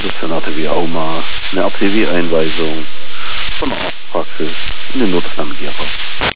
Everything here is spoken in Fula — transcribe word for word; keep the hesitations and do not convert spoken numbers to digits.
Das ist eine A T W-Auma, eine A T W-Einweisung von der Arztpraxis in den Notfallnavigierer.